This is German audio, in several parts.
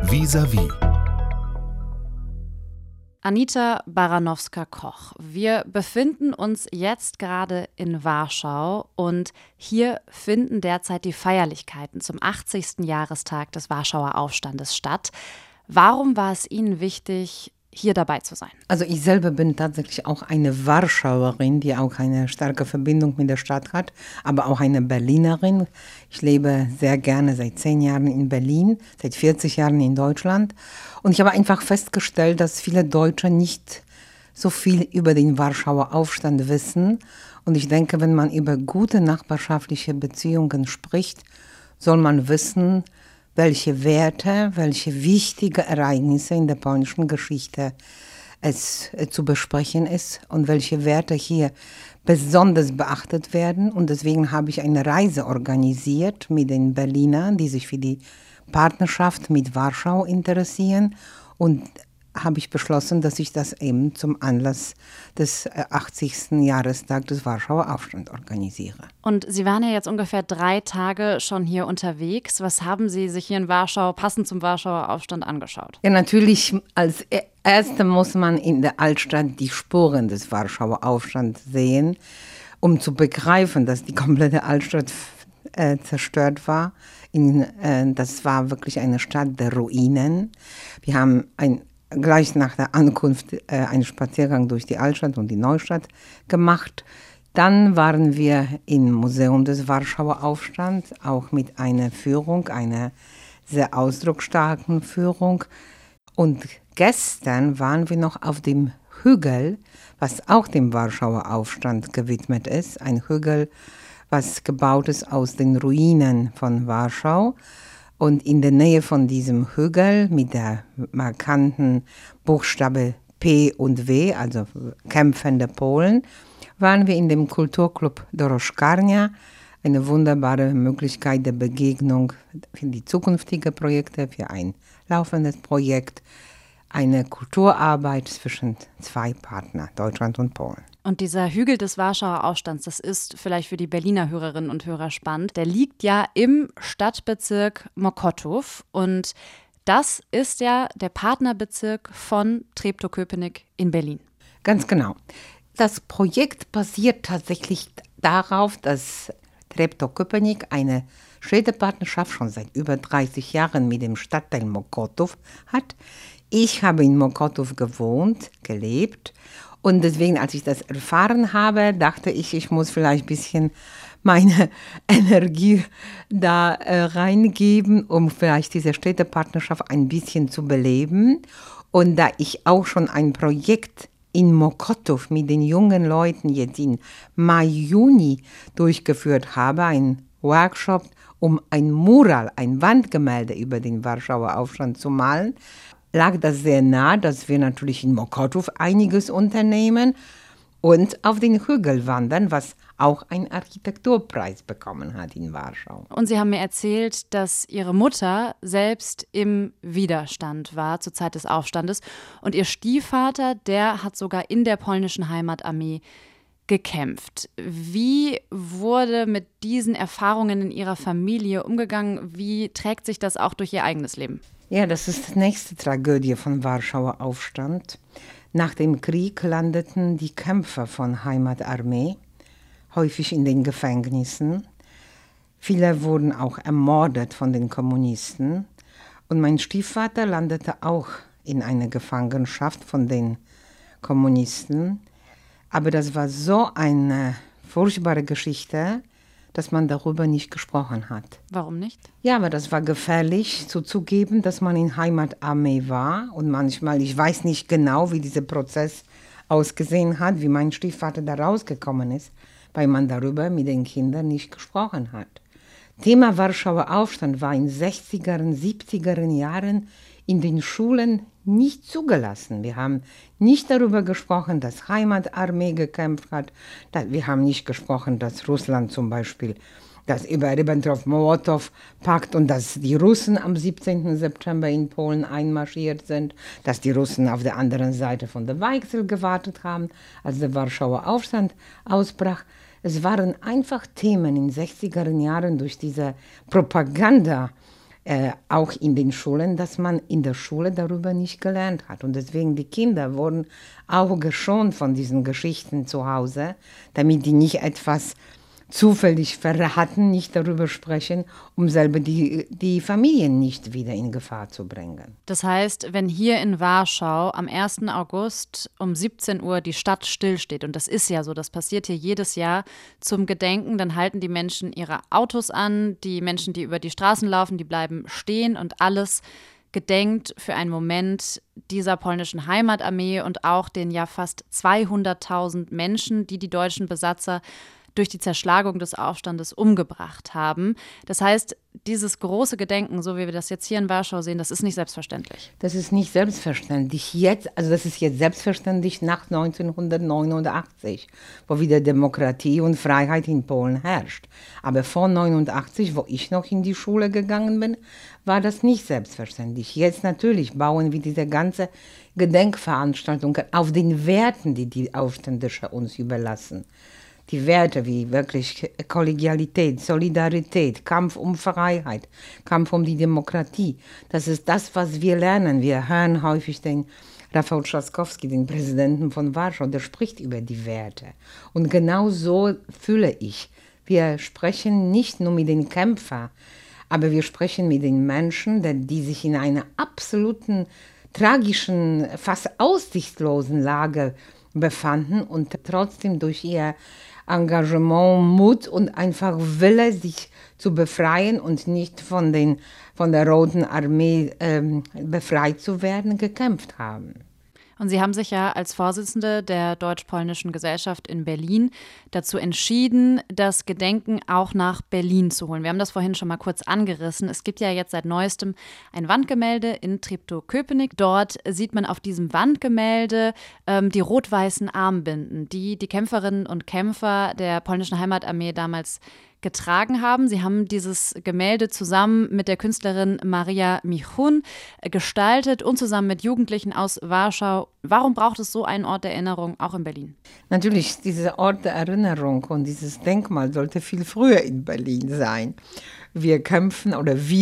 Vis-à-vis. Anita Baranowska-Koch. Wir befinden uns jetzt gerade in Warschau und hier finden derzeit die Feierlichkeiten zum 80. Jahrestag des Warschauer Aufstandes statt. Warum war es Ihnen wichtig, hier dabei zu sein? Also ich selber bin tatsächlich auch eine Warschauerin, die auch eine starke Verbindung mit der Stadt hat, aber auch eine Berlinerin. Ich lebe sehr gerne seit 10 Jahren in Berlin, seit 40 Jahren in Deutschland. Und ich habe einfach festgestellt, dass viele Deutsche nicht so viel über den Warschauer Aufstand wissen. Und ich denke, wenn man über gute nachbarschaftliche Beziehungen spricht, soll man wissen, welche Werte, welche wichtige Ereignisse in der polnischen Geschichte es zu besprechen ist und welche Werte hier besonders beachtet werden. Und deswegen habe ich eine Reise organisiert mit den Berlinern, die sich für die Partnerschaft mit Warschau interessieren, und habe ich beschlossen, dass ich das eben zum Anlass des 80. Jahrestags des Warschauer Aufstands organisiere. Und Sie waren ja jetzt ungefähr 3 Tage schon hier unterwegs. Was haben Sie sich hier in Warschau passend zum Warschauer Aufstand angeschaut? Ja, natürlich als Erstes muss man in der Altstadt die Spuren des Warschauer Aufstands sehen, um zu begreifen, dass die komplette Altstadt zerstört war. Das war wirklich eine Stadt der Ruinen. Wir haben gleich nach der Ankunft einen Spaziergang durch die Altstadt und die Neustadt gemacht. Dann waren wir im Museum des Warschauer Aufstands, auch mit einer Führung, einer sehr ausdrucksstarken Führung. Und gestern waren wir noch auf dem Hügel, was auch dem Warschauer Aufstand gewidmet ist. Ein Hügel, was gebaut ist aus den Ruinen von Warschau. Und in der Nähe von diesem Hügel mit der markanten Buchstabe P und W, also kämpfende Polen, waren wir in dem Kulturclub Doroschkarnia. Eine wunderbare Möglichkeit der Begegnung für die zukünftigen Projekte, für ein laufendes Projekt. Eine Kulturarbeit zwischen 2 Partnern, Deutschland und Polen. Und dieser Hügel des Warschauer Aufstands, das ist vielleicht für die Berliner Hörerinnen und Hörer spannend. Der liegt ja im Stadtbezirk Mokotów und das ist ja der Partnerbezirk von Treptow-Köpenick in Berlin. Ganz genau. Das Projekt basiert tatsächlich darauf, dass Treptow-Köpenick eine Städtepartnerschaft schon seit über 30 Jahren mit dem Stadtteil Mokotów hat. Ich habe in Mokotów gewohnt, gelebt. Und deswegen, als ich das erfahren habe, dachte ich, ich muss vielleicht ein bisschen meine Energie da reingeben, um vielleicht diese Städtepartnerschaft ein bisschen zu beleben. Und da ich auch schon ein Projekt in Mokotów mit den jungen Leuten jetzt im Mai, Juni durchgeführt habe, ein Workshop, um ein Mural, ein Wandgemälde über den Warschauer Aufstand zu malen, lag das sehr nah, dass wir natürlich in Mokotów einiges unternehmen und auf den Hügel wandern, was auch einen Architekturpreis bekommen hat in Warschau. Und Sie haben mir erzählt, dass Ihre Mutter selbst im Widerstand war zur Zeit des Aufstandes und Ihr Stiefvater, der hat sogar in der polnischen Heimatarmee gekämpft. Wie wurde mit diesen Erfahrungen in Ihrer Familie umgegangen? Wie trägt sich das auch durch Ihr eigenes Leben? Ja, das ist die nächste Tragödie von Warschauer Aufstand. Nach dem Krieg landeten die Kämpfer von Heimatarmee häufig in den Gefängnissen. Viele wurden auch ermordet von den Kommunisten. Und mein Stiefvater landete auch in einer Gefangenschaft von den Kommunisten. Aber das war so eine furchtbare Geschichte, dass man darüber nicht gesprochen hat. Warum nicht? Ja, aber das war gefährlich zuzugeben, dass man in Heimatarmee war. Und manchmal, ich weiß nicht genau, wie dieser Prozess ausgesehen hat, wie mein Stiefvater da rausgekommen ist, weil man darüber mit den Kindern nicht gesprochen hat. Thema Warschauer Aufstand war in den 60er und 70er Jahren in den Schulen nicht zugelassen. Wir haben nicht darüber gesprochen, dass Heimatarmee gekämpft hat. Wir haben nicht gesprochen, dass Russland zum Beispiel das über Ribbentrop-Molotow-Pakt und dass die Russen am 17. September in Polen einmarschiert sind, dass die Russen auf der anderen Seite von der Weichsel gewartet haben, als der Warschauer Aufstand ausbrach. Es waren einfach Themen in den 60er Jahren durch diese Propaganda auch in den Schulen, dass man in der Schule darüber nicht gelernt hat. Und deswegen die Kinder wurden auch geschont von diesen Geschichten zu Hause, damit die nicht etwas zufällig verraten, nicht darüber sprechen, um selber die Familien nicht wieder in Gefahr zu bringen. Das heißt, wenn hier in Warschau am 1. August um 17 Uhr die Stadt stillsteht, und das ist ja so, das passiert hier jedes Jahr zum Gedenken, dann halten die Menschen ihre Autos an, die Menschen, die über die Straßen laufen, die bleiben stehen und alles gedenkt für einen Moment dieser polnischen Heimatarmee und auch den ja fast 200.000 Menschen, die die deutschen Besatzer durch die Zerschlagung des Aufstandes umgebracht haben. Das heißt, dieses große Gedenken, so wie wir das jetzt hier in Warschau sehen, das ist nicht selbstverständlich. Das ist nicht selbstverständlich jetzt, also das ist jetzt selbstverständlich nach 1989, wo wieder Demokratie und Freiheit in Polen herrscht. Aber vor 1989, wo ich noch in die Schule gegangen bin, war das nicht selbstverständlich. Jetzt natürlich bauen wir diese ganze Gedenkveranstaltung auf den Werten, die die Aufständischen uns überlassen. Die Werte wie wirklich Kollegialität, Solidarität, Kampf um Freiheit, Kampf um die Demokratie. Das ist das, was wir lernen. Wir hören häufig den Rafał Trzaskowski, den Präsidenten von Warschau, der spricht über die Werte. Und genau so fühle ich. Wir sprechen nicht nur mit den Kämpfern, aber wir sprechen mit den Menschen, die sich in einer absoluten, tragischen, fast aussichtslosen Lage befanden und trotzdem durch ihr Engagement, Mut und einfach Wille, sich zu befreien und nicht von der Roten Armee befreit zu werden, gekämpft haben. Und Sie haben sich ja als Vorsitzende der Deutsch-Polnischen Gesellschaft in Berlin dazu entschieden, das Gedenken auch nach Berlin zu holen. Wir haben das vorhin schon mal kurz angerissen. Es gibt ja jetzt seit neuestem ein Wandgemälde in Treptow-Köpenick. Dort sieht man auf diesem Wandgemälde die rot-weißen Armbinden, die die Kämpferinnen und Kämpfer der polnischen Heimatarmee damals getragen haben. Sie haben dieses Gemälde zusammen mit der Künstlerin Maria Michun gestaltet und zusammen mit Jugendlichen aus Warschau. Warum braucht es so einen Ort der Erinnerung auch in Berlin? Natürlich, dieser Ort der Erinnerung und dieses Denkmal sollte viel früher in Berlin sein. Wir kämpfen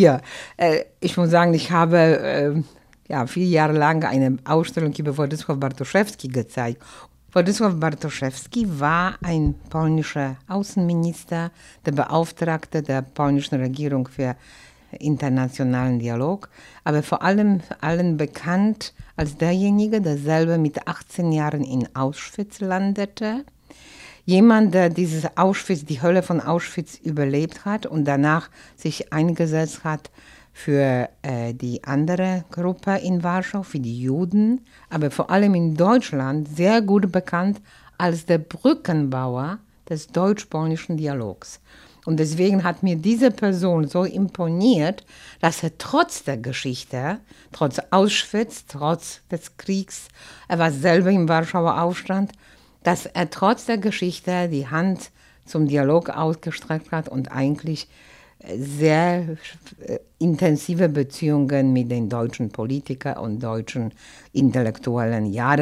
ich muss sagen, ich habe 4 Jahre lang eine Ausstellung über Władysław Bartoszewski gezeigt. Władysław Bartoszewski war ein polnischer Außenminister, der Beauftragte der polnischen Regierung für internationalen Dialog, aber vor allem allen bekannt als derjenige, der selber mit 18 Jahren in Auschwitz landete. Jemand, der die Hölle von Auschwitz überlebt hat und danach sich eingesetzt hat für die andere Gruppe in Warschau, für die Juden, aber vor allem in Deutschland sehr gut bekannt als der Brückenbauer des deutsch-polnischen Dialogs. Und deswegen hat mir diese Person so imponiert, dass er trotz der Geschichte, trotz Auschwitz, trotz des Kriegs, er war selber im Warschauer Aufstand, dass er trotz der Geschichte die Hand zum Dialog ausgestreckt hat und eigentlich sehr intensive Beziehungen mit den deutschen Politikern und deutschen Intellektuellen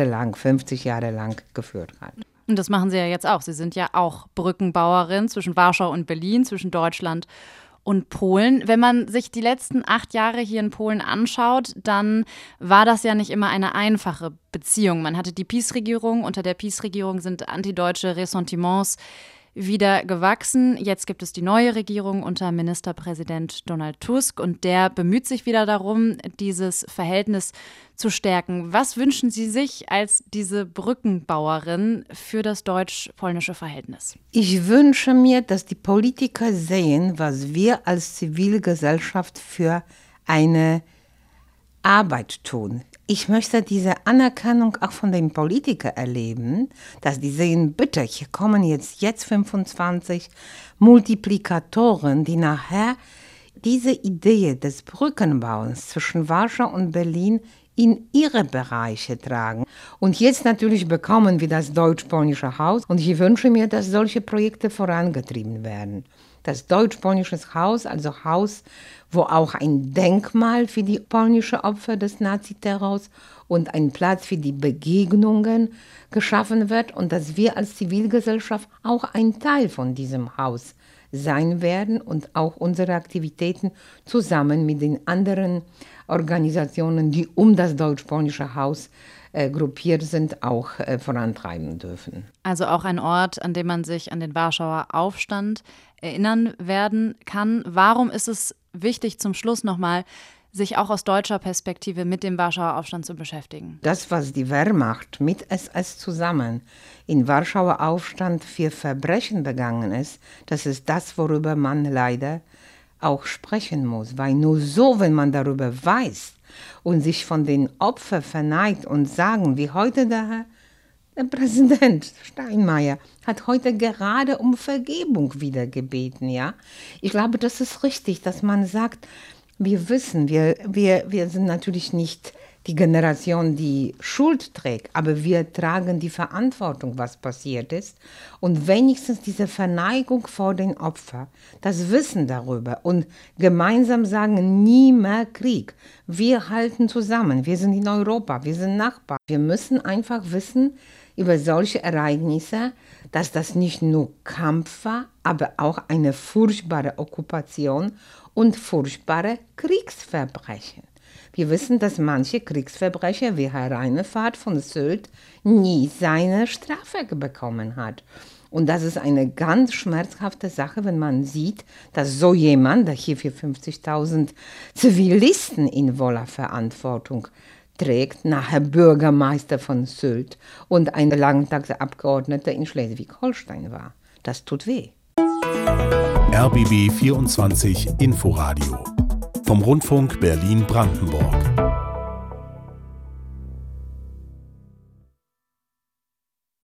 50 Jahre lang geführt hat. Und das machen Sie ja jetzt auch. Sie sind ja auch Brückenbauerin zwischen Warschau und Berlin, zwischen Deutschland und Polen. Wenn man sich die letzten 8 Jahre hier in Polen anschaut, dann war das ja nicht immer eine einfache Beziehung. Man hatte die PiS-Regierung. Unter der PiS-Regierung sind antideutsche Ressentiments wieder gewachsen. Jetzt gibt es die neue Regierung unter Ministerpräsident Donald Tusk und der bemüht sich wieder darum, dieses Verhältnis zu stärken. Was wünschen Sie sich als diese Brückenbauerin für das deutsch-polnische Verhältnis? Ich wünsche mir, dass die Politiker sehen, was wir als Zivilgesellschaft für eine Arbeit tun. Ich möchte diese Anerkennung auch von den Politikern erleben, dass die sehen, bitte, hier kommen jetzt 25 Multiplikatoren, die nachher diese Idee des Brückenbauens zwischen Warschau und Berlin in ihre Bereiche tragen. Und jetzt natürlich bekommen wir das deutsch-polnische Haus und ich wünsche mir, dass solche Projekte vorangetrieben werden. Das deutsch-polnische Haus, also Haus, wo auch ein Denkmal für die polnischen Opfer des Naziterrors und ein Platz für die Begegnungen geschaffen wird und dass wir als Zivilgesellschaft auch ein Teil von diesem Haus sein werden und auch unsere Aktivitäten zusammen mit den anderen Organisationen, die um das Deutsch-Polnische Haus gruppiert sind, auch vorantreiben dürfen. Also auch ein Ort, an dem man sich an den Warschauer Aufstand erinnern werden kann. Warum ist es wichtig, zum Schluss nochmal, sich auch aus deutscher Perspektive mit dem Warschauer Aufstand zu beschäftigen? Das, was die Wehrmacht mit SS zusammen im Warschauer Aufstand für Verbrechen begangen ist, das ist das, worüber man leider auch sprechen muss. Weil nur so, wenn man darüber weiß und sich von den Opfern verneigt und sagen, wie heute der Präsident Steinmeier hat heute gerade um Vergebung wieder gebeten, ja. Ich glaube, das ist richtig, dass man sagt, wir wissen, wir sind natürlich nicht die Generation, die Schuld trägt, aber wir tragen die Verantwortung, was passiert ist. Und wenigstens diese Verneigung vor den Opfern, das Wissen darüber und gemeinsam sagen, nie mehr Krieg. Wir halten zusammen, wir sind in Europa, wir sind Nachbarn. Wir müssen einfach wissen über solche Ereignisse, dass das nicht nur Kampf war, aber auch eine furchtbare Okkupation und furchtbare Kriegsverbrechen. Wir wissen, dass manche Kriegsverbrecher wie Herr Reinefahrt von Sylt nie seine Strafe bekommen hat. Und das ist eine ganz schmerzhafte Sache, wenn man sieht, dass so jemand, der hier für 50.000 Zivilisten in voller Verantwortung trägt, nachher Bürgermeister von Sylt und ein Landtagsabgeordneter in Schleswig-Holstein war. Das tut weh. RBB 24 Inforadio vom Rundfunk Berlin-Brandenburg.